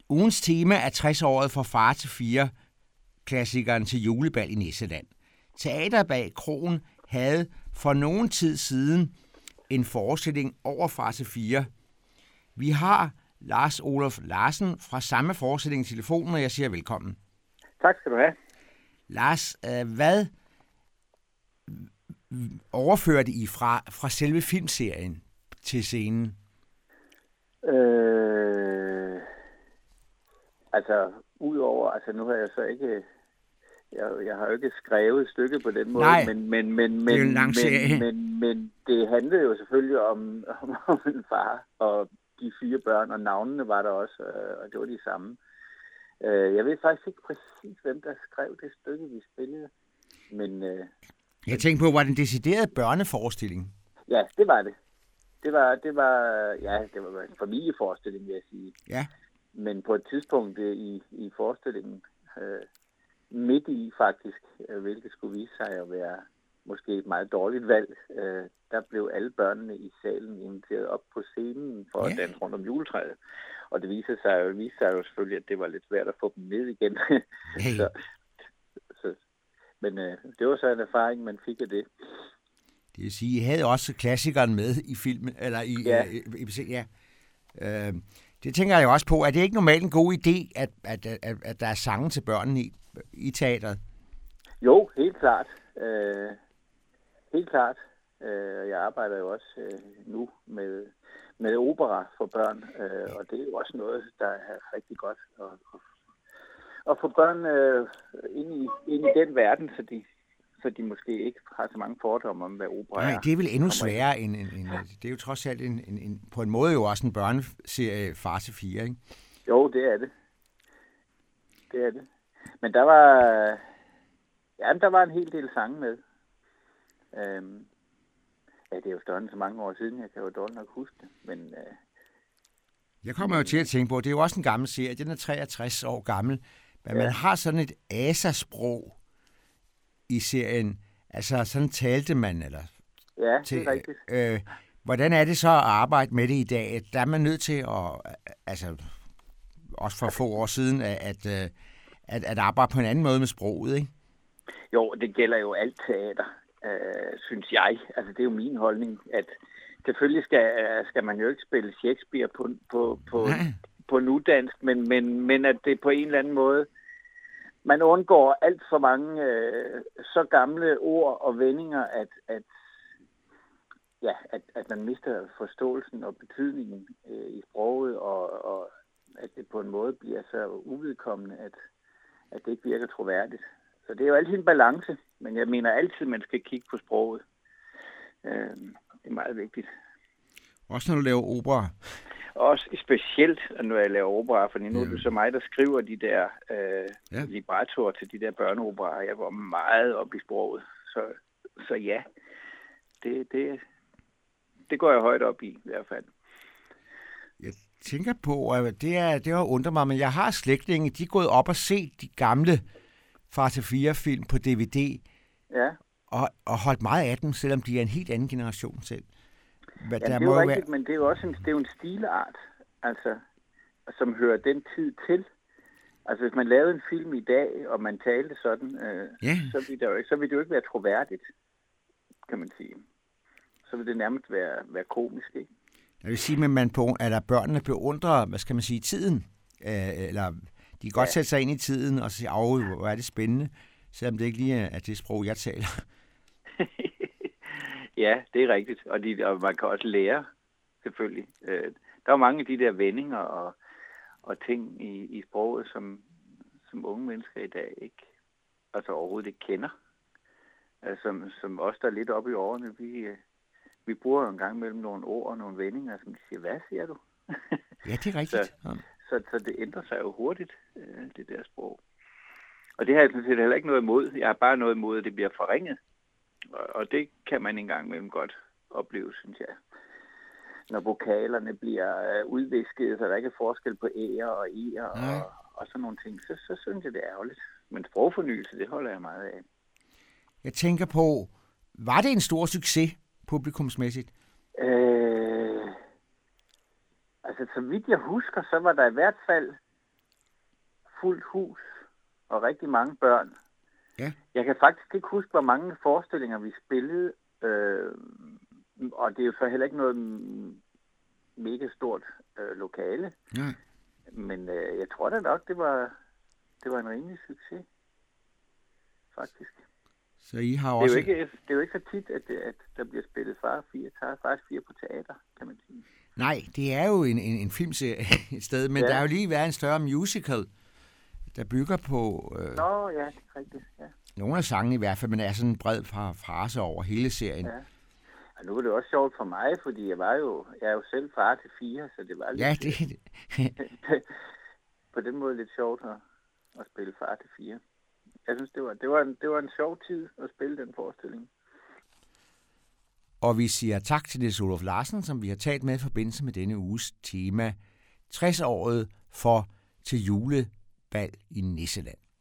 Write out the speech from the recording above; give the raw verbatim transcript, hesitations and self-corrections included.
Ugens tema er tres-året fra Far til fire, klassikeren til julebal i Nisseland. Teater bag kroen havde for nogen tid siden en forestilling over Far til fire. Vi har Lars Olof Larsen fra samme forestilling i telefonen, og jeg siger velkommen. Tak skal du have. Lars, hvad overførte I fra, fra selve filmserien til scenen? Øh, altså, udover, altså nu har jeg så ikke, jeg, jeg har jo ikke skrevet stykket på den måde, Nej, men, men, men, men, det er jo en lang serie. men, men, men det handlede jo selvfølgelig om, om, om en far og de fire børn, og navnene var der også, og det var de samme. Jeg ved faktisk ikke præcis, hvem der skrev det stykke, vi spillede, men... Øh, jeg tænkte på, var det en decideret børneforestilling? Ja, det var det. Det var, det var, ja, det var en familieforestilling, vil jeg sige. Ja. Men på et tidspunkt i, i forestillingen, øh, midt i faktisk, øh, hvilket skulle vise sig at være måske et meget dårligt valg, øh, der blev alle børnene i salen inviteret op på scenen for ja. at danse rundt om juletræet. Og det viste sig, jo, viste sig jo selvfølgelig, at det var lidt svært at få dem ned igen. Hey. så, så, men øh, det var så en erfaring, man fik af det. Det vil sige, I havde også klassikeren med i filmen, eller i... Ja. I, i, i, ja. Øh, det tænker jeg også på. Er det ikke normalt en god idé, at, at, at, at der er sange til børnene i, i teateret? Jo, helt klart. Øh, helt klart. Øh, jeg arbejder jo også øh, nu med, med opera for børn, øh, og det er jo også noget, der er rigtig godt at, at, at få børn øh, ind, i, ind i den verden, så de så de måske ikke har så mange fordomme om, hvad opera er. Nej, det er vel endnu sværere end, end, end... Det er jo trods alt en, en, en, på en måde jo også en børneserie, Far til fire, ikke? Jo, det er det. Det er det. Men der var... Ja, der var en hel del sange med. Øhm, ja, det er jo større så mange år siden, jeg kan jo dårligt nok huske det, men... Øh, jeg kommer jo til at tænke på, det er jo også en gammel serie, den er treogtres år gammel, men ja. Man har sådan et asasprog i serien. Altså, sådan talte man, eller... Ja, til, det er rigtigt. Øh, hvordan er det så at arbejde med det i dag? Der er man nødt til at... Altså, også for få år siden, at, at, at, at arbejde på en anden måde med sproget, ikke? Jo, det gælder jo alt teater, øh, synes jeg. Altså, det er jo min holdning, at selvfølgelig skal, skal man jo ikke spille Shakespeare på, på, på, på nudansk, men, men, men at det på en eller anden måde... Man undgår alt for mange øh, så gamle ord og vendinger, at, at, ja, at, at man mister forståelsen og betydningen øh, i sproget, og, og at det på en måde bliver så uvedkommende, at, at det ikke virker troværdigt. Så det er jo altid en balance, men jeg mener altid, man skal kigge på sproget. Øh, det er meget vigtigt. Også når du laver opera? Også specielt, når jeg laver opera, for nu er det så mig, der skriver de der øh, ja. librettoer til de der børneoperaer. Jeg var meget op i sproget, så, så ja, det, det, det går jeg højt op i i hvert fald. Jeg tænker på, at det, er, det har undret mig, men jeg har slægtninge, de er gået op og set de gamle Far til fire film på D V D, ja. og, og holdt meget af dem, selvom de er en helt anden generation selv. Ja, det er jo rigtigt, være... men det er jo også en, det er jo en stilart, altså, som hører den tid til. Altså, hvis man lavede en film i dag, og man talte sådan, øh, ja. så, ville det jo, så ville det jo ikke være troværdigt, kan man sige. Så ville det nærmest være, være komisk, ikke? Jeg vil sige, at man på, at der børnene beundrer, hvad skal man sige, tiden. Øh, eller de kan godt ja. sætte sig ind i tiden og sige, åh, hvor er det spændende, selvom det ikke lige er det sprog, jeg taler. Ja, det er rigtigt, og, de, og man kan også lære, selvfølgelig. Øh, der er mange af de der vendinger og, og ting i, i sproget, som, som unge mennesker i dag ikke, altså overhovedet ikke kender. Altså, som, som os, der er lidt oppe i årene, vi, øh, vi bruger en gang mellem nogle ord og nogle vendinger, som de siger, hvad siger du? Ja, det er rigtigt. så, så, så det ændrer sig jo hurtigt, øh, det der sprog. Og det har jeg sådan set heller ikke noget imod. Jeg har bare noget imod, at det bliver forringet. Og det kan man engang mellem godt opleve, synes jeg. Når vokalerne bliver udvisket, så der ikke er forskel på ære og e'er og, og sådan nogle ting, så, så synes jeg, det er ærgerligt. Men sprogfornyelse, det holder jeg meget af. Jeg tænker på, var det en stor succes publikumsmæssigt? Øh, altså, så vidt jeg husker, så var der i hvert fald fuldt hus og rigtig mange børn. Ja. Jeg kan faktisk ikke huske, hvor mange forestillinger vi spillede, øh, og det er jo så heller ikke noget mega stort øh, lokale. Ja. Men øh, jeg tror da nok, det var, det var en rimelig succes, faktisk. Så I har Det er, også... jo ikke, det er jo ikke så tit, at, det, at der bliver spillet Far fire. Der er faktisk fire på teater, kan man sige. Nej, det er jo en, en, en filmserie et sted, men ja. Der er jo lige været en større musical, der bygger på... Øh, Nå, ja, det er rigtigt, ja. Nogle af sangene i hvert fald, men er sådan en bred frase over hele serien. Ja. Og nu er det også sjovt for mig, fordi jeg var jo, jeg er jo selv far til fire, så det var lidt... Ja, det... på den måde lidt sjovt at, at spille far til fire. Jeg synes, det var, det, var en, det var en sjov tid at spille den forestilling. Og vi siger tak til Niels Oluf Larsen, som vi har talt med i forbindelse med denne uges tema tres-året for Til julebal i Nisseland.